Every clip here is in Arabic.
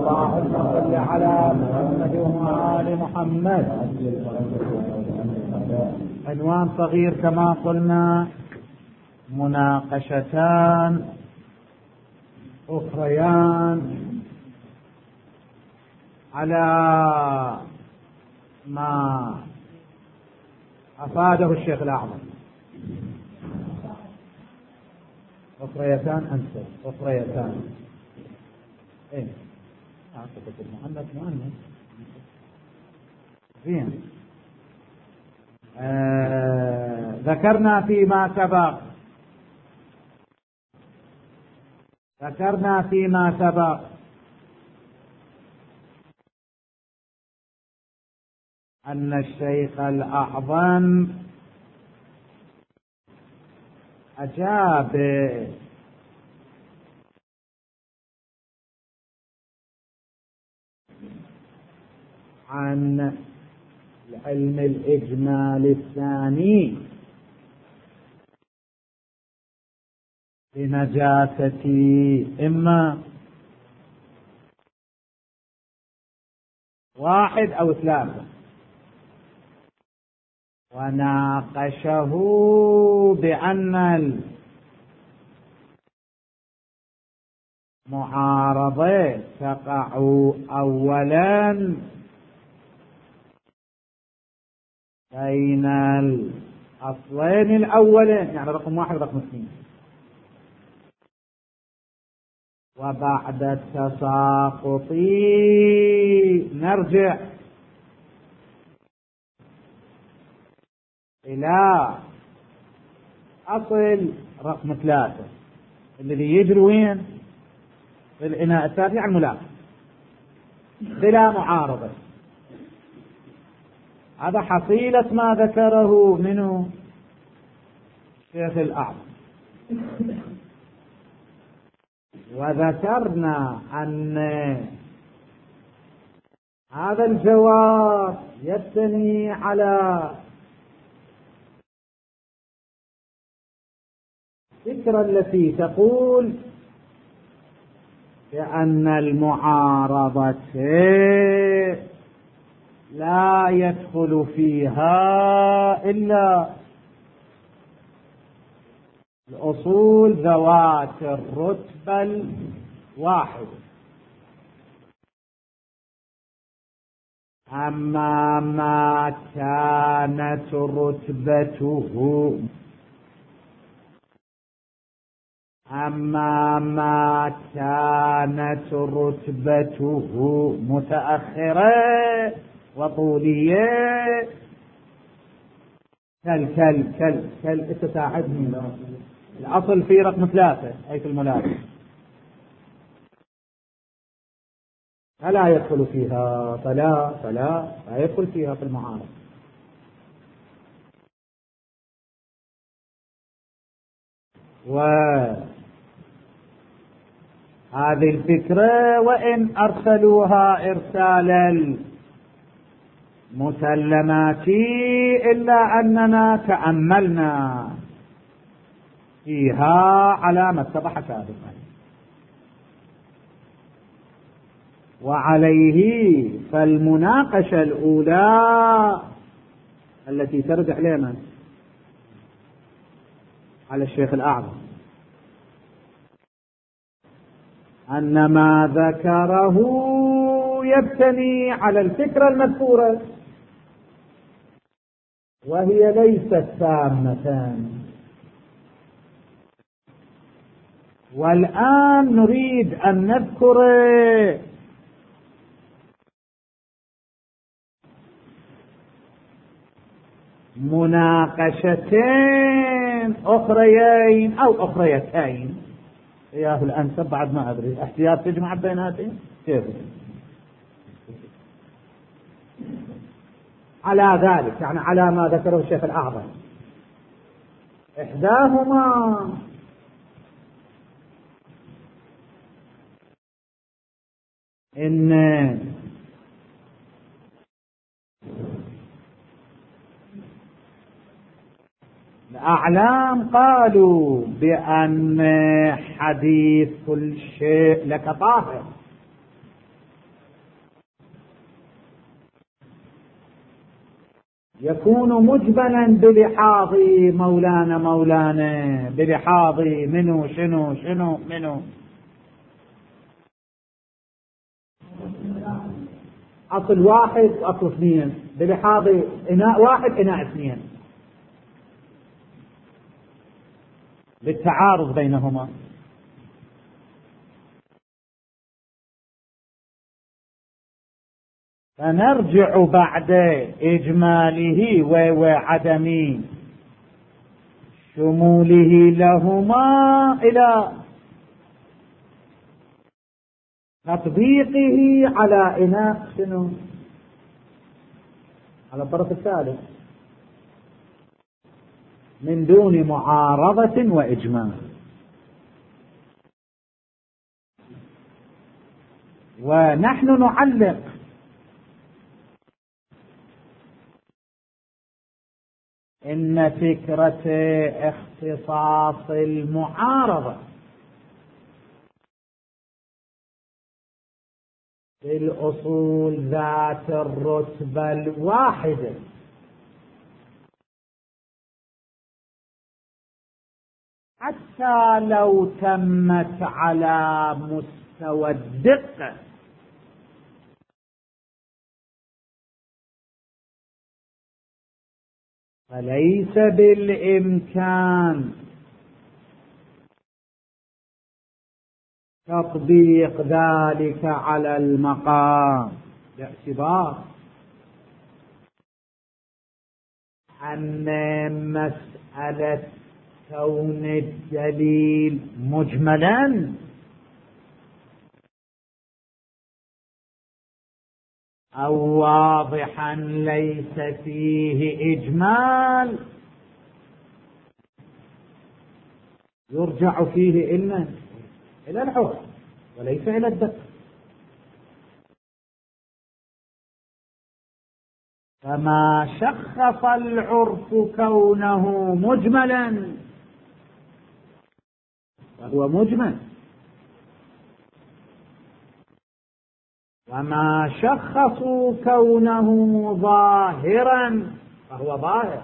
اللهم صل على محمد وآل محمد. عنوان صغير كما قلنا، مناقشتان أخريان على ما أفاده الشيخ الأعظم. أخريتان أنسب أخريتان إيه أعتقد المؤنث زين. ذكرنا فيما سبق أن الشيخ الأعظم أجاب عن العلم الإجمالي الثاني بنجاسة إما واحد أو ثلاثة، وناقشه بأن المعارضة تقع أولا بين الأصلين الأولين، يعني رقم 1 ورقم 2، وبعد التساقط نرجع إلى أصل رقم 3 الذي يجري وين؟ في الإناء الثاني على الملاك بلا معارضة. هذا حصيلة ما ذكره منه الشيخ الأعظم. وذكرنا أن هذا الجواب يبتني على الفكرة التي تقول بأن المعارضة لا يدخل فيها إلا الأصول ذوات الرتبة الواحدة، أما ما كانت رتبته متأخرة وطولية كل تساعدني. الأصل في رقم 3 أي في الملاك فلا يدخل فيها، فلا يدخل فيها في المعارض. وهذه الفكرة وإن أرسلوها إرسال المسلمات إلا أننا تأملنا فيها على ما اتضح سابقا، وعليه فالمناقشة الأولى التي ترجع لنا على الشيخ الأعظم أن ما ذكره يبتني على الفكرة المذكورة وهي ليست تامة. والآن نريد أن نذكر مناقشتين أخريين أو أخريتين، إياه الأنسب بعد ما أدري، احتياط تجمع بيناتهم كيف على ذلك، يعني على ما ذكره الشيخ الأعظم. إحداهما إن الأعلام قالوا بأن حديث كل شيء لك طاهر، يكون مجملا بلحاظ مولانا بلحاظ منو شنو منو. أصل واحد وأصل اثنين بلحاظ إناء واحد إناء اثنين بالتعارض بينهما. فنرجع بعد إجماله وعدم شموله لهما إلى تطبيقه على إناء شنو؟ على الطرف الثالث من دون معارضة وإجمال. ونحن نعلق إن فكرة اختصاص المعارضة بالأصول ذات الرتبة الواحدة حتى لو تمت على مستوى الدقة فليس بالإمكان تطبيق ذلك على المقام باعتبار أن مسألة كون الدليل مجملا أو واضحا ليس فيه إجمال يرجع فيه إلى العرف وليس إلى الدقة. فما شخص العرف كونه مجملا فهو مجمل، وما شخصوا كونه ظاهرا فهو ظاهر.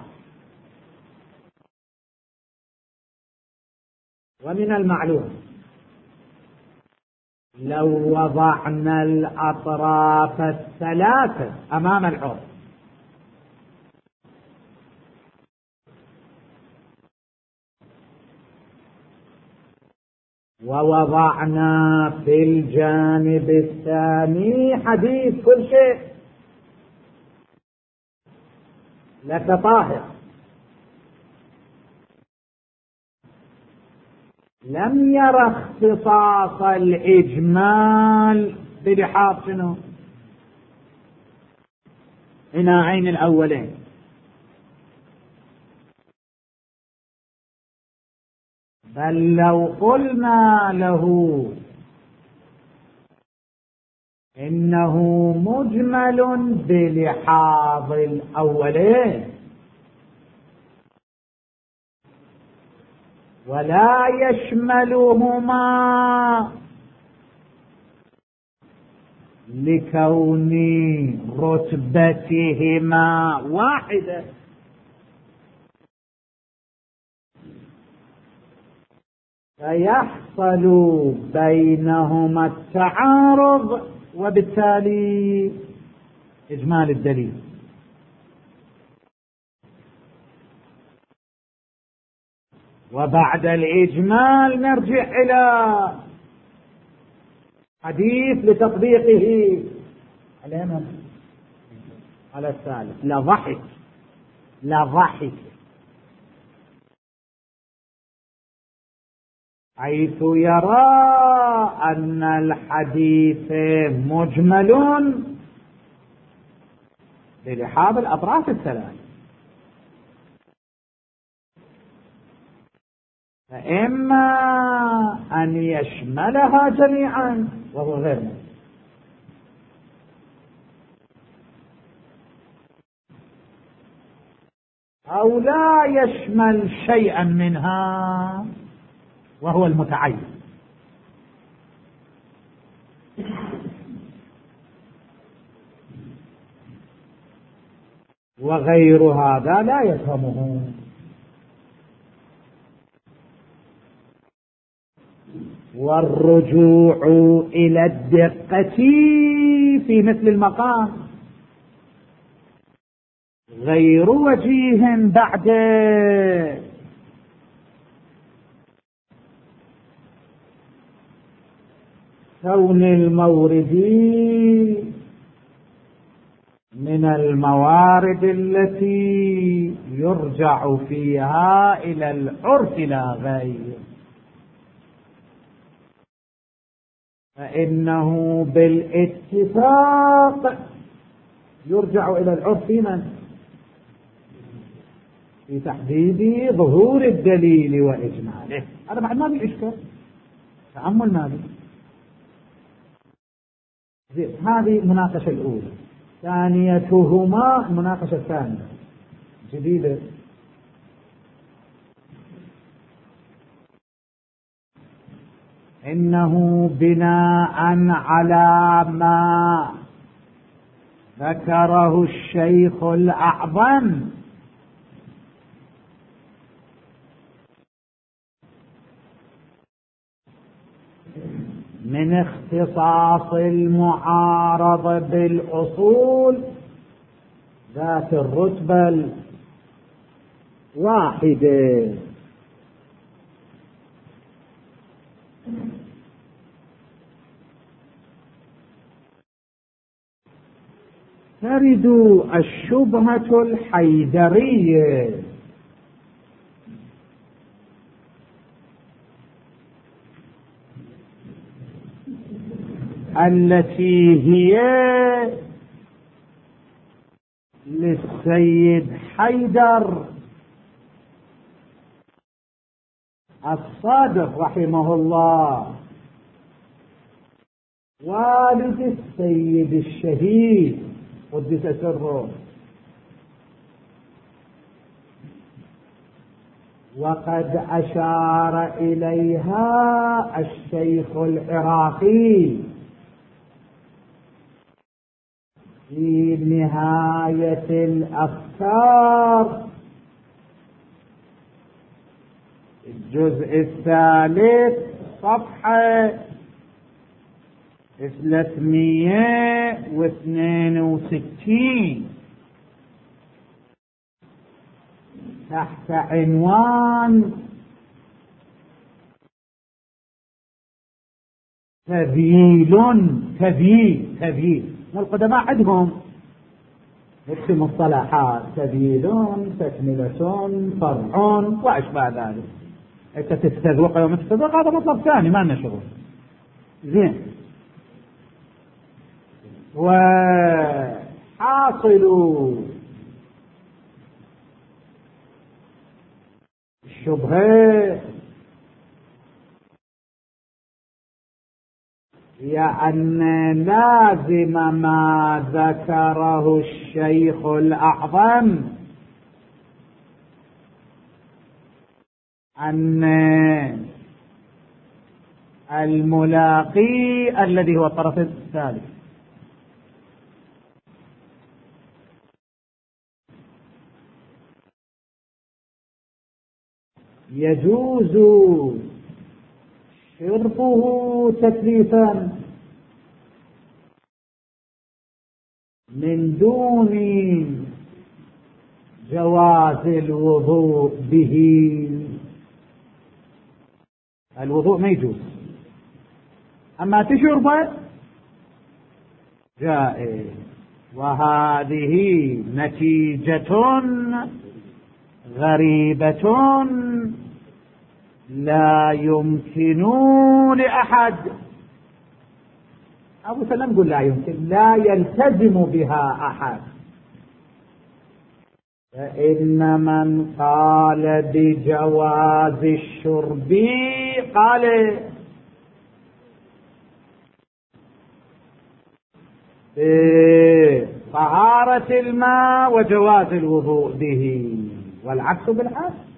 ومن المعلوم لو وضعنا الأطراف الثلاثة أمام العرف ووضعنا في الجانب الثاني حديث كل شيء لك طاهر لم ير اختصاص الإجمال بلحاظ شنو؟ إناعين الأولين، بل لو قلنا له إنه مجمل بلحاظ الأولين ولا يشملهما لكون رتبتهما واحدة فيحصل بينهما التعارض وبالتالي إجمال الدليل. وبعد الإجمال نرجع إلى حديث لتطبيقه على الثالث. لضحك حيث يرى أن الحديث مجمل بلحاظ الأطراف الثلاث، فإما أن يشملها جميعا وهو غير ممكن، أو لا يشمل شيئا منها وهو المتعين. وغير هذا لا يفهمه. والرجوع إلى الدقة في مثل المقام غير وجيه بعد كون المورد من الموارد التي يرجع فيها إلى العرف لا غير، فإنه بالاتفاق يرجع إلى العرف في تحديد ظهور الدليل وإجماله. هذا بعد ما بيشكل تأمل ما بي. هذه المناقشة الأولى. ثانيتهما المناقشة الثانية جديدة، إنه بناء على ما ذكره الشيخ الأعظم من اختصاص المعارضة بالأصول ذات الرتبة الواحدة، ترد الشبهة الحيدرية التي هي للسيد حيدر الصادق رحمه الله والد السيد الشهيد قدس سره، وقد أشار إليها الشيخ العراقي في نهاية الأفكار الجزء الثالث صفحة 362 تحت عنوان تذييل. والقدماء عندهم في مصطلحات تذييل، تكملة، فرع وأشبه ذلك. أنت تستذوق يوم تستذوق هذا مطلب ثاني ما لنا شغل. زين. وحاصل الشبهة هي أن لازم ما ذكره الشيخ الأعظم أن الملاقي الذي هو الطرف الثالث يجوز شربه تكليفا من دون جواز الوضوء به. الوضوء ما يجوز، أما تشربه جائز. وهذه نتيجة غريبة لا يمكن لأحد، أبو سلام يقول لا يمكن، لا يلتزم بها أحد. فإن من قال بجواز الشرب قال بطهارة الماء وجواز الوضوء به، والعكس بالعكس.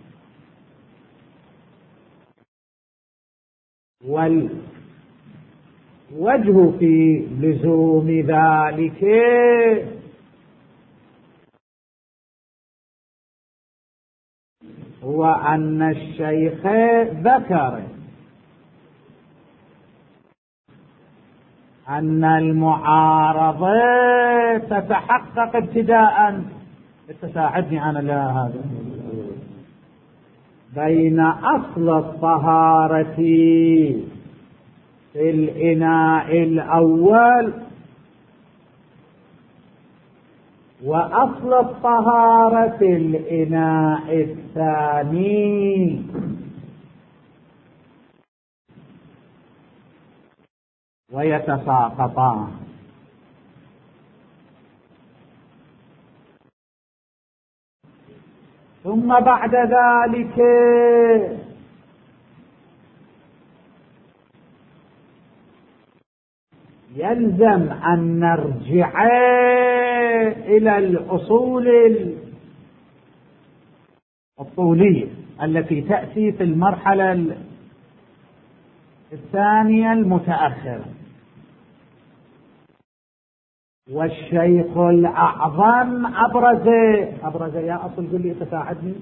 والوجه في لزوم ذلك هو أن الشيخ ذكر أن المعارضة تتحقق ابتداء، تساعدني أنا لا هذا، بين أصل الطهارة في الإناء الأول وأصل الطهارة في الإناء الثاني، ويتساقطان. ثم بعد ذلك يلزم أن نرجع إلى الأصول الطولية التي تأتي في المرحلة الثانية المتأخرة. والشيخ الأعظم أبرز يا أصل قل لي تساعدني،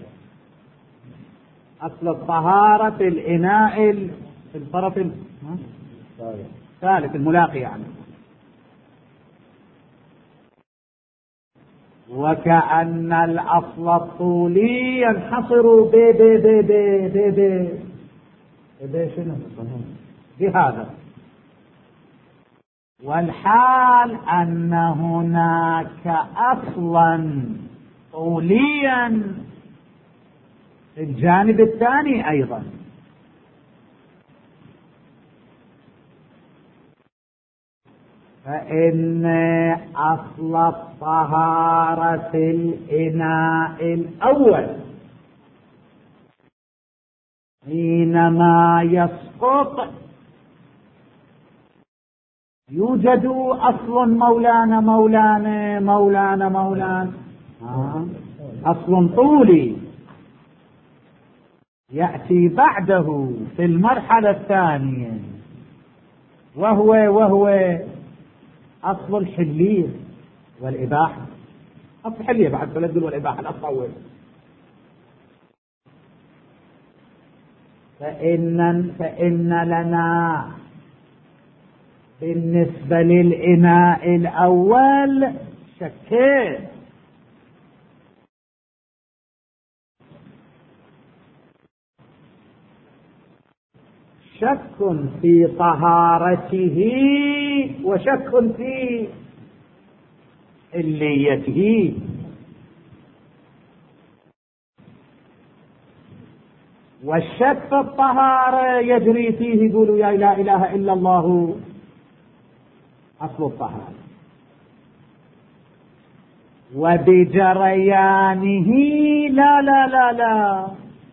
أصل الطهارة في الإناء في الطرف الثالث الملاقي يعني. وكأن الأصل الطولي ينحصر بهذا، والحال أن هناك أصلا طوليا في الجانب الثاني أيضا. فإن أصل الطهارة في الإناء الأول حينما يسقط يوجد أصل مولانا أصل طولي يأتي بعده في المرحلة الثانية، وهو أصل الحلية والإباحة. أصل الحلية بعد فلدل والإباحة الأصل. فإن لنا بالنسبة للإناء الأول شكين: شك في طهارته وشك في حليته. والشك في الطهارة يجري فيه يقولوا يا لا إله إلا الله أصل الطهارة، وبجريانه لا لا لا لا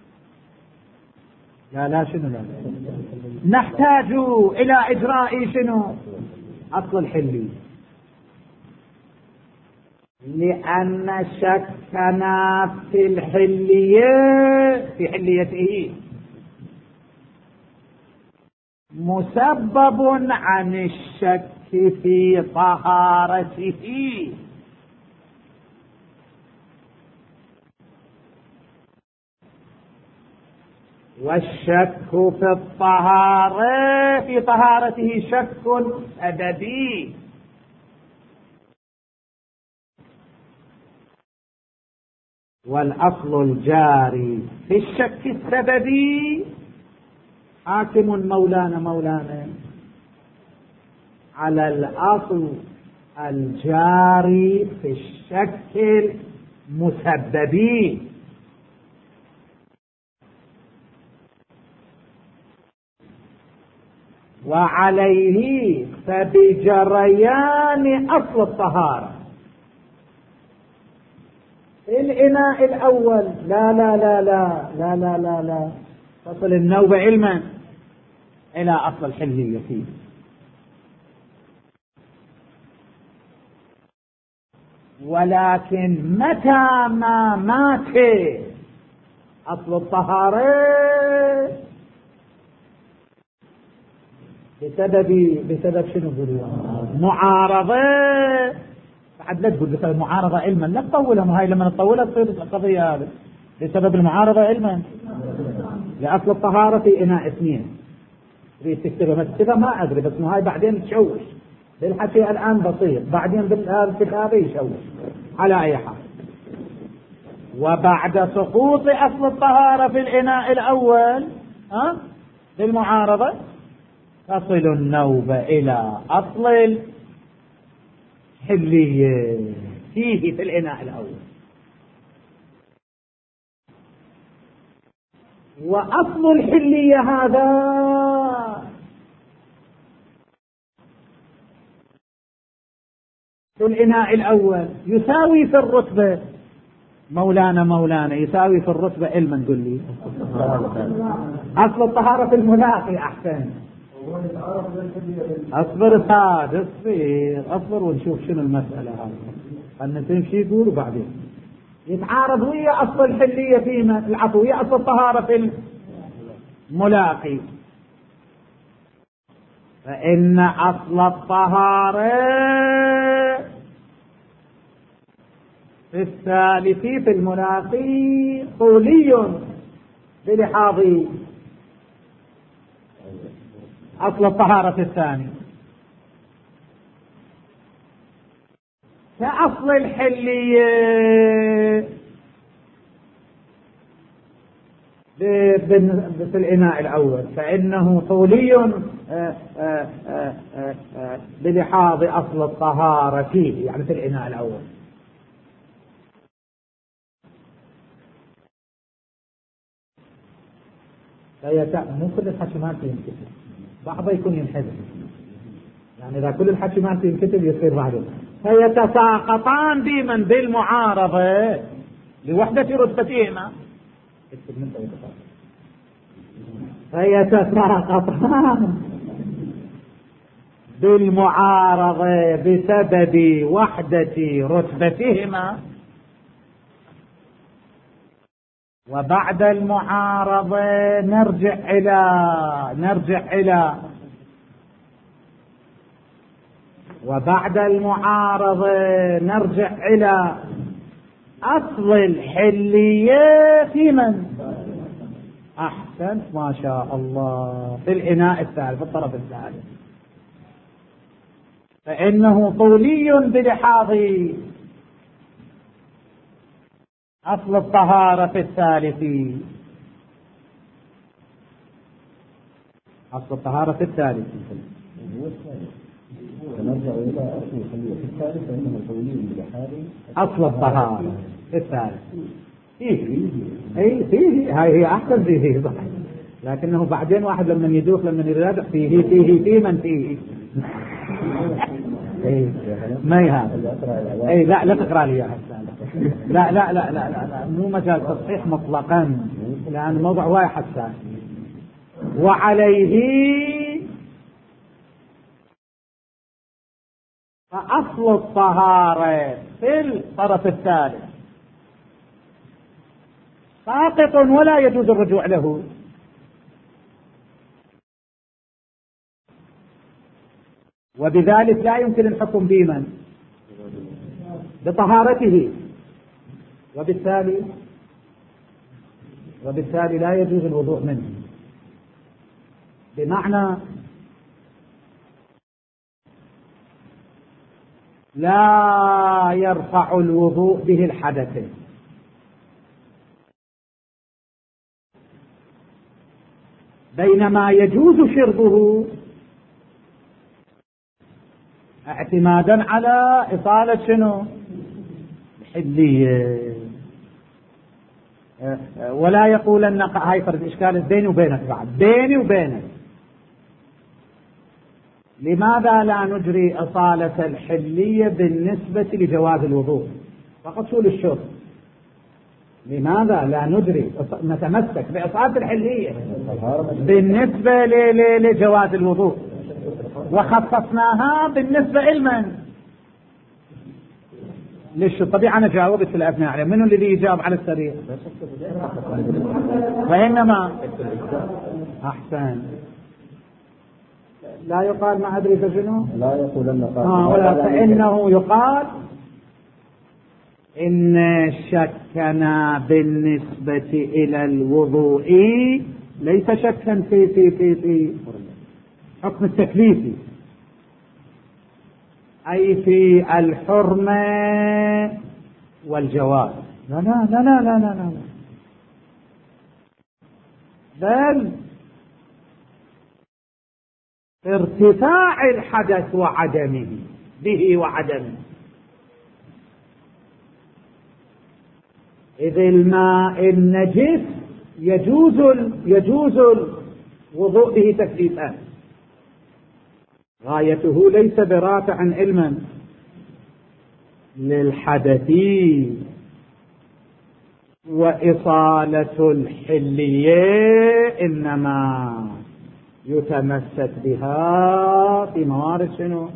لا لا شنو لا نحتاج إلى إجراء شنو أصل الحلي، لأن شكنا في الحلية في حليته مسبب عن الشك في طهارته. والشك في الطهارة في طهارته شك سببي، والأصل الجاري في الشك السببي حاكم مولانا على الأصل الجاري في الشك المسببي. وعليه فبجريان أصل الطهارة الإناء الأول لا لا لا لا لا لا لا لا تصل النوبة علما إلى أصل الحلية فيه. ولكن متى ما مات أصل الطهارة بسبب شنو معارضة، بعد لا تقول بسبب معارضة علما، لا تطولها، هاي لما نطولها تصير القضية هذه بسبب المعارضة علما لأصل الطهارة في إناء اثنين. تريد تكتبها ما تكتبها ما أدري، بس هاي بعدين تشوش بالحكي الآن بسيط، بعدين بالكتاب يشوش على أي حال. وبعد سقوط أصل الطهارة في الإناء الأول بالمعارضة تصل النوبة إلى أصل الحلية فيه في الإناء الأول. وأصل الحلية هذا في الإناء الأول يساوي في الرتبة مولانا يساوي في الرتبة علما نقول لي أصل الطهارة في الملاقي. أحسن أصبر صاد أصبر ونشوف شنو المسألة هذه. خلنا تمشي يقول وبعدين يتعارض ويا أصل الحلية فيما العفو ويا أصل الطهارة في الملاقي. فإن أصل الطهارة في الثالث في الملاقي طولي بلحاظ أصل الطهارة في الثاني، كأصل الحلية في الإناء الأول فإنه طولي بلحاظ أصل الطهارة فيه، يعني في الإناء الأول. مو كل الحكي ما ينكتب، بعضه يكون ينحذف، يعني إذا كل الحكي ما ينكتب يصير بعده. فيتساقطان بمن بالمعارضة لوحدة رتبتهما. فيتساقطان بالمعارضة بسبب وحدة رتبتهما. وبعد المعارضة نرجع إلى وبعد المعارضة نرجع إلى أصل الحلية في من؟ أحسن ما شاء الله، في الإناء الثالث في الطرف الثالث. فإنه طولي بلحاظ أصل الطهارة في الثالث. أصل الطهارة في الثالث نرجع إلى أصل الحلية في الثالث فإنه طولي بلحاظ أصل الطهارة في الثالث. فيه هاي هي أحسن فيه صح، لكنه بعدين واحد لما يدوخ لما يرادع فيه من فيه ما هذا. لا تقرأ لي يا حسان. لا مو مجال تصحيح مطلقا، لأن موضوع واحد حسان. وعليه فأصل الطهارة في الطرف الثالث ساقط ولا يجوز الرجوع له. وبذلك لا يمكن الحكم بمن بطهارته، وبالتالي لا يجوز الوضوء منه. بمعنى لا يرفع الوضوء به الحدث، بينما يجوز شربه اعتمادا على إصالة شنو الحلية. ولا يقول أن هاي فرد إشكال بيني وبينك، بعد بيني وبينك لماذا لا نجري إصالة الحلية بالنسبة لجواز الوضوء فقط شو للشرب؟ لماذا لا نجري نتمسك بإصالة الحلية بالنسبة لجواز الوضوء وخصصناها بالنسبة لمن؟ للشرب؟ طبيعي أنا جاوبت في الأثناء عليه، منو الذي يجاوب على السريع؟ وإنما أحسن لا يقال ما أدري فشنو؟ لا يقول أن ولا فإنه يقال إن شكنا بالنسبة إلى الوضوء ليس شكا في حكم التكليفي، أي في الحرمة والجواز. لا لا لا لا لا لا لا، بل ارتفاع الحدث وعدمه به وعدمه. إذ الماء النجس يجوز الوضوء به تكليفا، غايته ليس برافع علما للحدث، وإصالة الحلية إنما يتمسك بها في موارد شنو؟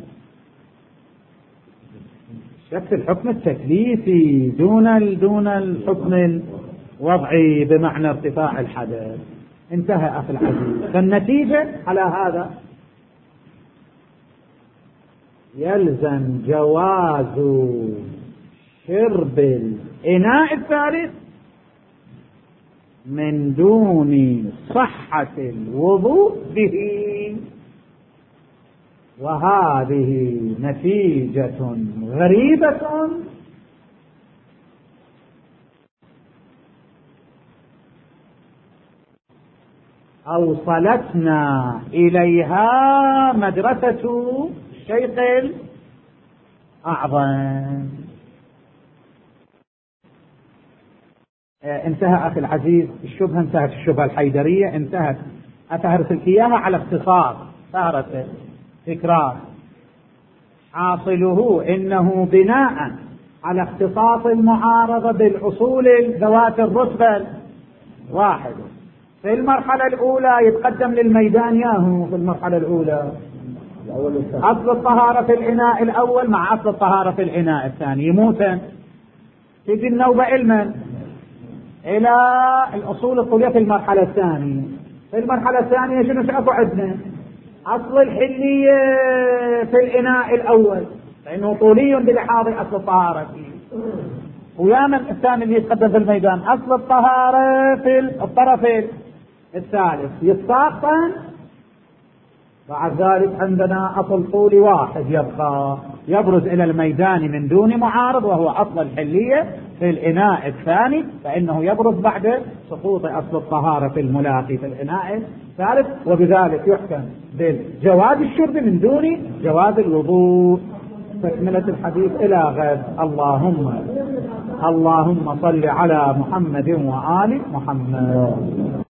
شكل الحكم التكليفي دون الحكم الوضعي بمعنى ارتفاع الحدث. انتهى أخي العزيز. فالنتيجة على هذا يلزم جواز شرب الإناء الثالث من دون صحة الوضوء به، وهذه نتيجة غريبة أوصلتنا إليها مدرسة الشيخ الأعظم. انتهى أخي العزيز الشبهة، انتهت الشبهة الحيدرية، انتهت. أفهرس لك إياها على اختصار، فهرس تكرار. حاصله إنه بناء على اختصاص المعارضة بالأصول ذوات الرتبة واحد، في المرحلة الأولى يتقدم للميدان ياهو في المرحلة الأولى أصل الطهارة في الإناء الأول مع أصل الطهارة في الإناء الثاني، يموتا تجي النوبة علما إلى الأصول الطولية في المرحلة الثانية. في المرحلة الثانية شنو شافوا عندنا؟ أصل الحلية في الإناء الأول لأنه طولي بلحاظ أصل الطهارة فيه، وياما الثاني اللي يتقدم في الميدان أصل الطهارة في الطرف الثالث يتساقطن. بعد ذلك عندنا أصل طولي واحد يبقى يبرز إلى الميدان من دون معارض، وهو أصل الحلية في الإناء الثاني، فإنه يبرز بعد سقوط أصل الطهارة في الملاقي في الإناء الثالث، وبذلك يحكم بالجواز الشرب من دون جواز الوضوء. تكملة الحديث إلى غد. اللهم صل على محمد وآل محمد.